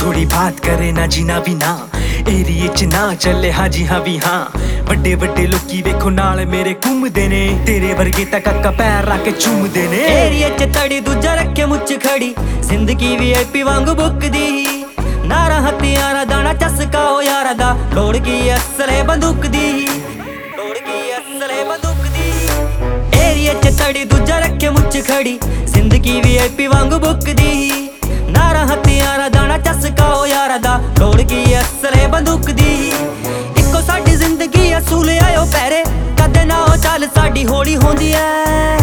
थोड़ी बात करे ना जी ना भी ना एरिए च ना चले हाँ जी हाँ भी हाँ ਵੱਡੇ ਵੱਡੇ ਲੋਕੀ ਵੇਖੋ ਨਾਲ ਮੇਰੇ ਘੁੰਮਦੇ ਨੇ ਤੇਰੇ ਵਰਗੇ ਤਾਂ ਕਾਕਾ ਪੈਰ ਲਾ ਕੇ ਚੁੰਮਦੇ ਨੇ ਏਰੀਏ ਚ ਤੜੀ ਦੂਜਾ ਰੱਖੇ ਮੁੱਛ ਖੜੀ ਜ਼ਿੰਦਗੀ VIP ਵਾਂਗੂ ਬੁੱਕਦੀ ਨਾਰਾ ਹਥਿਆਰਾਂ ਦਾ ਨਾ ਚਸਕਾ ਹੋ ਯਾਰਾਂ ਦਾ ਲੋੜ ਕੀ ਅਸਲੇ ਬੰਦੂਕ ਦੀ ਲੋੜ ਕੀ ਅਸਲੇ ਬੰਦੂਕ ਦੀ ਏਰੀਏ ਚ ਤੜੀ ਦੂਜਾ ਰੱਖੇ ਮੁੱਛ ਖੜੀ ਜ਼ਿੰਦਗੀ VIP ਵਾਂਗੂ ਬੁੱਕਦੀ ਨਾਰਾ ਹਥਿਆਰਾਂ ਦਾ ਨਾ ਚਸਕਾ ਹੋ ਯਾਰਾਂ ਦਾ ਲੋੜ ਕੀ ਅਸਲੇ ਬੰਦੂਕ ਦੀ ਇੱਕੋ ਸਾਡੀ ਜ਼ਿੰਦਗੀ ਅਸੂਲ ਆਇਓ ਪੈਰੇ ਕਦੇ ਨਾ ਉਹ ਚੱਲ ਸਾਡੀ ਹੌਲੀ ਹੁੰਦੀ ਐ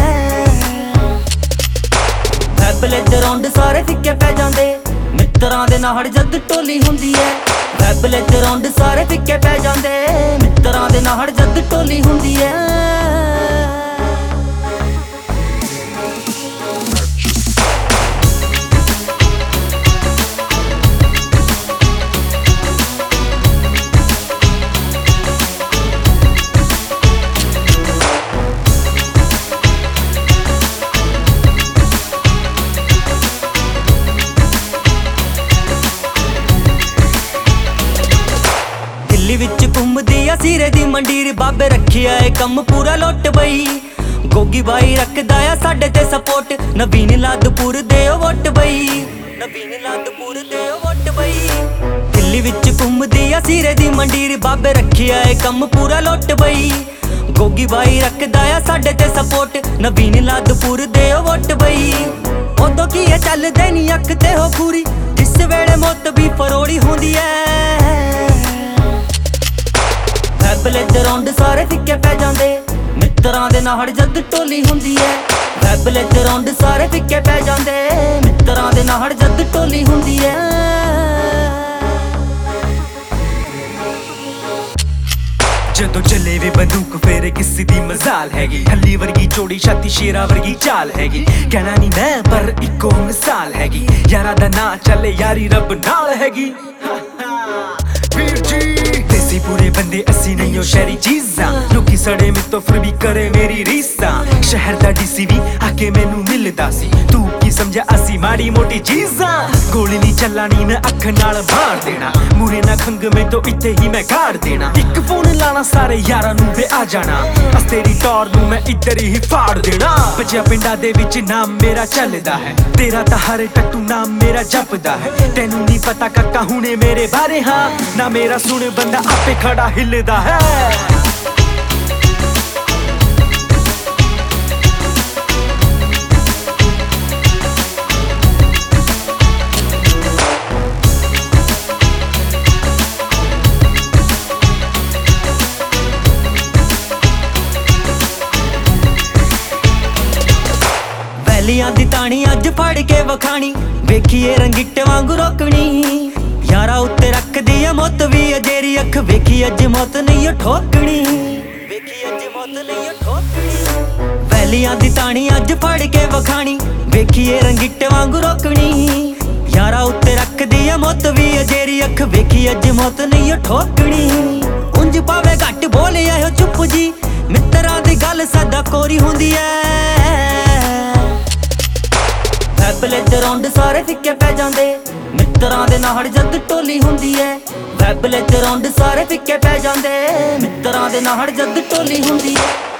ਵੈਬਲੇ ਚ ਰੌਂਡ ਸਾਰੇ ਫਿੱਕੇ ਪੈ ਜਾਂਦੇ ਮਿੱਤਰਾਂ ਦੇ ਨਾਲ ਜਦ ਟੋਲੀ ਹੁੰਦੀ ਐ ਵੈਬਲੇ ਚ ਰੌਂਡ ਸਾਰੇ ਫਿੱਕੇ ਪੈ ਜਾਂਦੇ ਮਿੱਤਰਾਂ ਦੇ ਨਾਲ ਜਦ ਟੋਲੀ ਹੁੰਦੀ ਐ ਵਿੱਚ ਘੁੰਮਦੀ ਆ ਸੀਰੇ ਦੀ ਮੰਡੀਰ ਬਾਬੇ ਰੱਖਿਆ ਏ ਕੰਮ ਪੂਰਾ ਲੁੱਟ ਬਈ ਗੋਗੀ ਬਾਈ ਰੱਖਦਾ ਆ ਸਾਡੇ ਤੇ ਸਪੋਰਟ ਨਵੀਨ ਲਾਦਪੁਰ ਦੇ ਉਹ ਵੋਟ ਬਈ ਨਵੀਨ ਲਾਦਪੁਰ ਦੇ ਉਹ ਵੋਟ ਬਈ ਦਿੱਲੀ ਵਿੱਚ ਘੁੰਮਦੀ ਆ ਸੀਰੇ ਦੀ ਮੰਡੀਰ ਬਾਬੇ ਰੱਖਿਆ ਏ ਕੰਮ ਪੂਰਾ ਲੁੱਟ ਬਈ ਗੋਗੀ ਬਾਈ ਰੱਖਦਾ ਆ ਸਾਡੇ ਤੇ ਸਪੋਰਟ ਨਵੀਨ ਲਾਦਪੁਰ ਦੇ ਉਹ ਵੋਟ ਬਈ ਉਦੋਂ ਕੀ ਇਹ ਚੱਲਦੇ ਨੀ ਅੱਖ ਤੇ ਹੋ ਖੂਰੀ ਜਿਸ ਵੇਲੇ ਮੌਤ ਵੀ ਫਰੋੜੀ ਹੁੰਦੀ ਐ ਵੈਬਲੇ ਚ ਰੌਂਡ ਸਾਰੇ ਫਿੱਕੇ ਪੈ ਜਾਂਦੇ ਮਿੱਤਰਾਂ ਦੇ ਨਾਲ ਜਦ ਟੋਲੀ ਹੁੰਦੀ ਐ ਵੈਬਲੇ ਚ ਰੌਂਡ ਸਾਰੇ ਫਿੱਕੇ ਪੈ ਜਾਂਦੇ ਮਿੱਤਰਾਂ ਦੇ ਨਾਲ ਜਦ ਟੋਲੀ ਹੁੰਦੀ ਐ ਜਦੋਂ ਚੱਲੇ ਵੇ ਬੰਦੂਕ ਫੇਰੇ ਕਿਸੇ ਦੀ ਮਜ਼ਾਲ ਹੈਗੀ ਹੱਲੀ ਵਰਗੀ ਚੋੜੀ ਛਾਤੀ ਸ਼ੇਰਾ ਵਰਗੀ ਚਾਲ ਹੈਗੀ ਕਹਿਣਾ ਨਹੀਂ ਮੈਂ ਪਰ ਇੱਕੋ ਮਿਸਾਲ ਹੈਗੀ ਯਾਰਾਂ ਦਾ ਨਾਂ ਚੱਲੇ ਯਾਰੀ ਰੱਬ ਨਾਲ ਹੈਗੀ ਵੀਰ ਜੀ ਦੇਸੀ ਪੂਰੇ ਬੰਦੇ ਅਸੀਂ ਨਹੀਂ ਹੋ ਸ਼ਹਿਰੀ ਚੀਜ਼ਾਂ ਲੋਕੀ ਸੜੇ ਮੇਤੋਂ ਫਿਰ ਵੀ ਕਰੇ ਮੇਰੀ ਰੀਸਾਂ ਸ਼ਹਿਰ ਦਾ ਡੀਸੀ ਵੀ ਆ ਕੇ ਮੈਨੂੰ ਮਿਲਦਾ ਸੀ ਤੂੰ ਕੀ ਸਮਝਿਆ ਅਸੀਂ ਮਾੜੀ ਮੋਟੀ ਚੀਜ਼ਾਂ ਗੋਲੀ ਨਹੀਂ ਚੱਲਣੀ ਮੈਂ ਅੱਖ ਨਾਲ ਮਾਰ ਦੇਣਾ ਮੂਰੇ ਨਾ ਖੰਗ ਮੇਤੋਂ ਇੱਥੇ ਹੀ ਮੈਂ ਗਾੜ ਦੇਣਾ ਇੱਕ ਫੋਨ ਲਾਣਾ ਸਾਰੇ ਯਾਰਾਂ ਨੂੰ ਵੇ ਆ ਜਾਣਾ ਅਸ ਤੇਰੀ ਟੌਰ ਨੂੰ ਮੈਂ ਇੱਧਰ ਹੀ ਫਾੜ ਦੇਣਾ ਬੱਚਿਆਂ ਪਿੰਡਾਂ ਦੇ ਵਿੱਚ ਨਾਮ ਮੇਰਾ ਚੱਲਦਾ ਹੈ ਤੇਰਾ ਤਾਂ ਹਰ ਟੱਟੂ ਨਾਮ ਮੇਰਾ ਜਪਦਾ ਹੈ ਤੈਨੂੰ ਨਹੀਂ ਪਤਾ ਕਾਕਾ ਹੁਣੇ ਮੇਰੇ ਬਾਰੇ ਹਾਂ ਨਾ ਮੇਰਾ ਸੁਣ ਬੰਦਾ ਆਪੇ ਖੜਾ ਹਿੱਲਦਾ ਹੈ ਵੈਲੀਆਂ ਦੀ ਤਾਣੀ ਅੱਜ ਫੜ ਕੇ ਵਖਾਣੀ ਵੇਖੀਏ ਰੰਗਿੱਟ ਵਾਂਗੂ ਰੋਕਣੀ ਯਾਰਾ ਉੱਤੇ ਰੱਖਦੀ ਆ ਮੁੱਤ ਵੀ ਅਜੇਰੀ ਅੱਖ ਵੇਖੀ ਅੱਜ ਮੌਤ ਨਹੀਂ ਠੋਕਣੀ ਵੇਖੀ ਅੱਜ ਮੌਤ ਨਹੀਂ ਠੋਕਣੀ ਵੈਲੀਆਂ ਦੀ ਤਾਣੀ ਅੱਜ ਫੜ ਕੇ ਵਖਾਣੀ ਵੇਖੀਏ ਰੰਗਿੱਟ ਵਾਂਗੂ ਰੋਕਣੀ ਯਾਰਾ ਉੱਤੇ ਰੱਖਦੀ ਆ ਮੁੱਤ ਵੀ ਅਜੇਰੀ ਅੱਖ ਵੇਖੀ ਅੱਜ ਮੌਤ ਨਹੀਂ ਠੋਕਣੀ ਉਂਝ ਪਾਵੇ ਘੱਟ ਬੋਲੇ ਆਇਓ ਚੁੱਪ ਜੀ ਮਿੱਤਰਾਂ ਦੀ ਗੱਲ ਸਦਾ ਕੋਰੀ ਹੁੰਦੀ ਐ ਵੈਬਲੇ ਚ ਰੌਂਡ ਸਾਰੇ ਫਿੱਕੇ ਪੈ ਜਾਂਦੇ ਮਿੱਤਰਾਂ ਦੇ ਨਾਲ ਜਦ ਟੋਲੀ ਹੁੰਦੀ ਐ ਵੈਬਲੇ ਚ ਰੌਂਡ ਸਾਰੇ ਫਿੱਕੇ ਪੈ ਜਾਂਦੇ ਮਿੱਤਰਾਂ ਦੇ ਨਾਲ ਜਦ ਟੋਲੀ ਹੁੰਦੀ ਐ